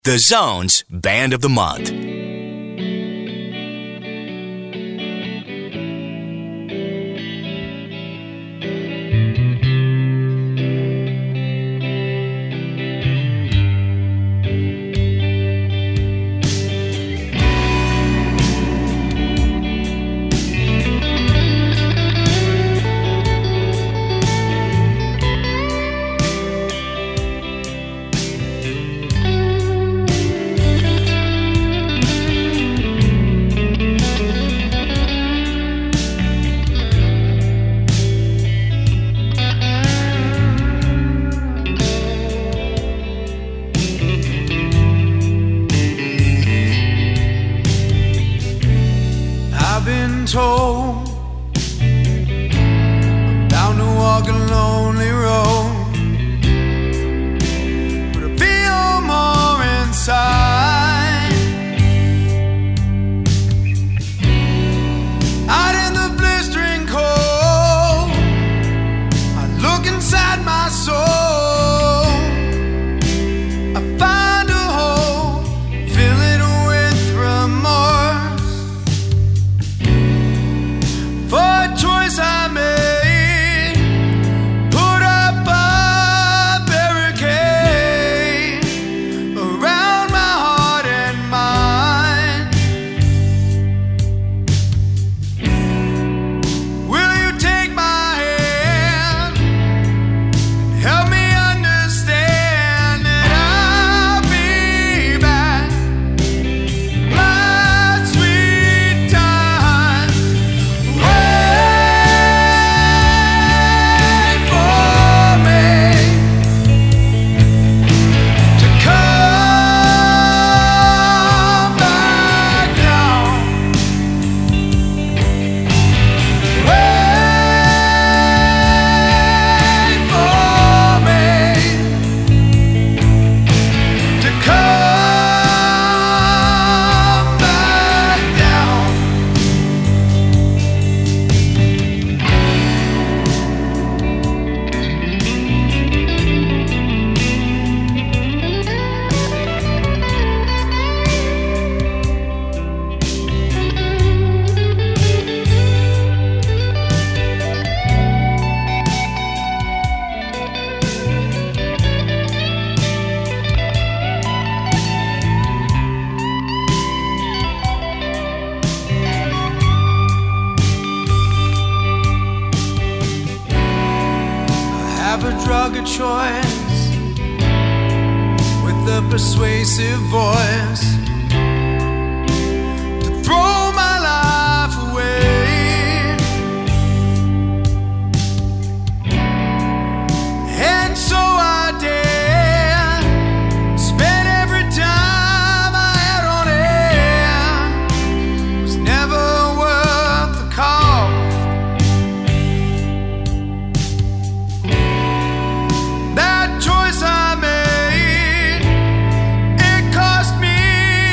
The Zone's Band of the Month. Told I'm bound to walk a lonely road, but I feel more inside. Out in the blistering cold, I look inside my soul. I find a hole, fill it with remorse. For a choice I made, put up a barricade around my heart and mind. Will you take my hand and help me understand that I'll be back, my sweet time. Have a drug of choice with a persuasive voice to throw my life away, and so I dare spend every time I had on air. Was never worth the cost. That choice I made, it cost me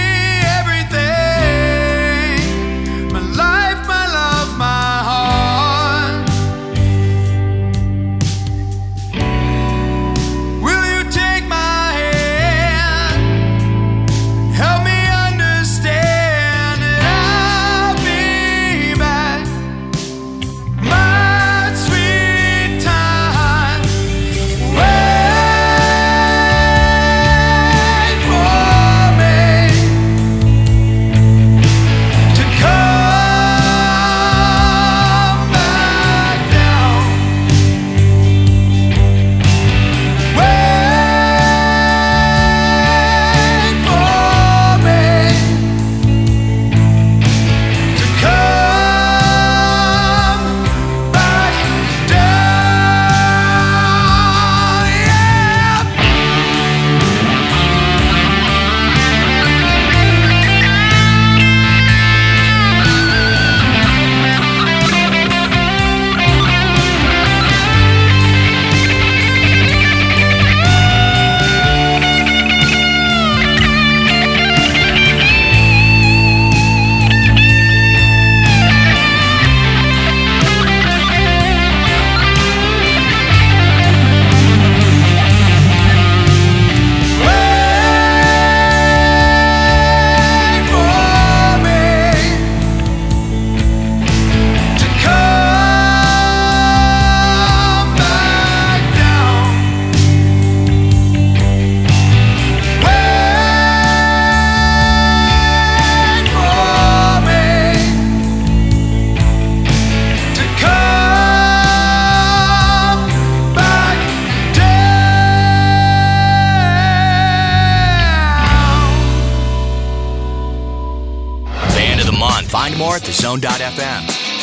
Find more at thezone.fm.